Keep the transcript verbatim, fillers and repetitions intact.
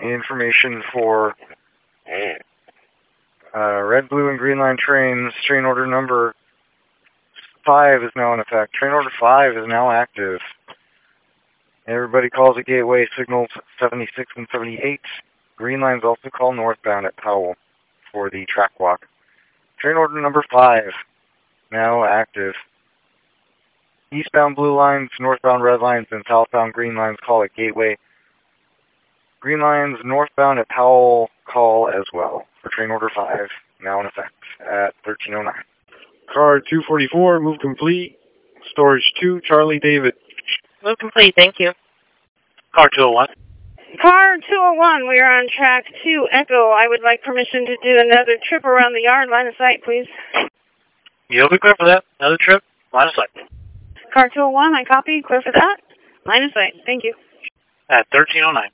information for uh, red, blue, and green line trains. Train order number five is now in effect. Train order five is now active. Everybody calls at Gateway, signals seventy-six and seventy-eight. Green lines also call northbound at Powell for the track walk. Train order number five, now active. Eastbound blue lines, northbound red lines, and southbound green lines call at Gateway. Green lines northbound at Powell call as well for train order five, now in effect at thirteen oh nine. Car two forty-four, move complete. Storage two, Charlie David. Move complete, thank you. Car two oh one. Car two oh one, we are on track two Echo. I would like permission to do another trip around the yard. Line of sight, please. You'll be clear for that. Another trip. Line of sight. Car two oh one, I copy. Clear for that. Line of sight. Thank you. At thirteen oh nine.